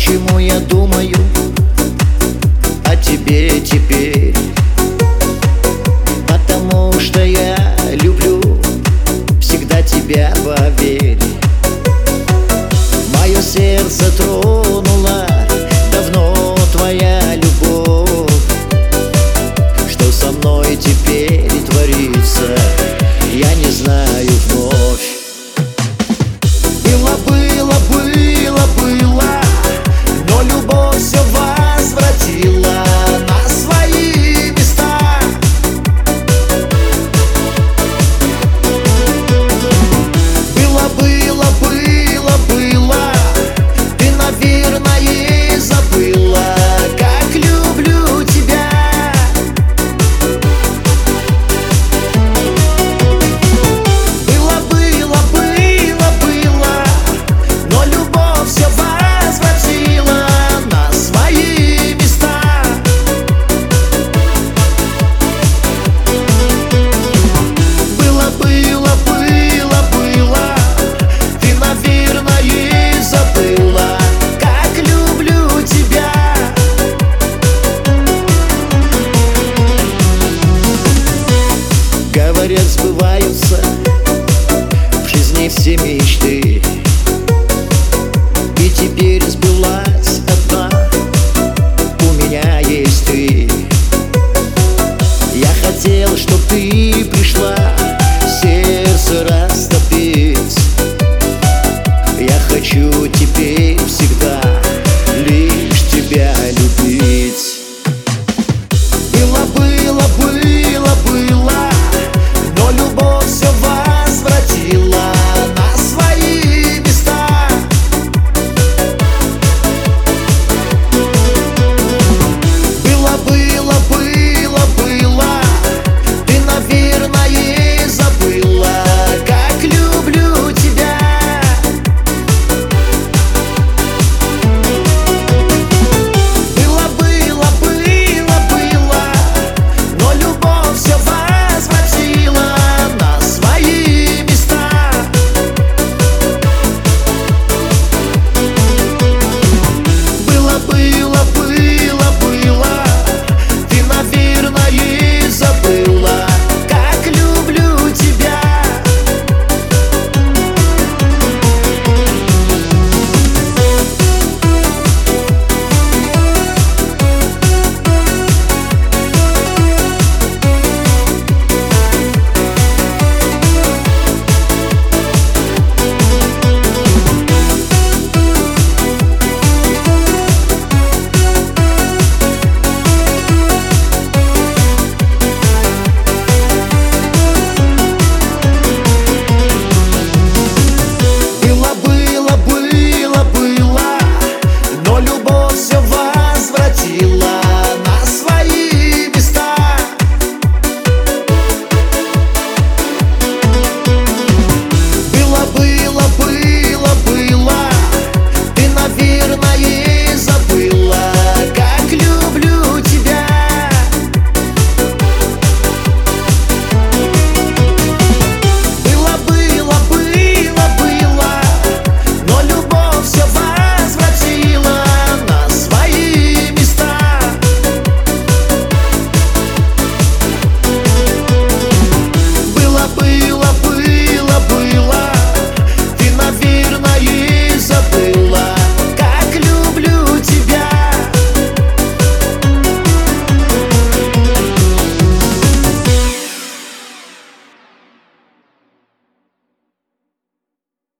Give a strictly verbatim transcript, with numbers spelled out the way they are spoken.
почему я думаю о тебе теперь? Потому что я люблю всегда тебя, поверь. Мое сердце тронула давно твоя любовь. Что со мной теперь творится, я не знаю вновь. Было, было, было, было, но любовь все возвратила на свои места. Было, было, было, было, ты, наверное, и забыла, как люблю тебя. Было, было, было, было, но любовь все возвратила на свои места. Было, было, было, было, ты, наверное, и забыла, как люблю тебя. Говорят, сбываются в жизни все мечты, и теперь сбылась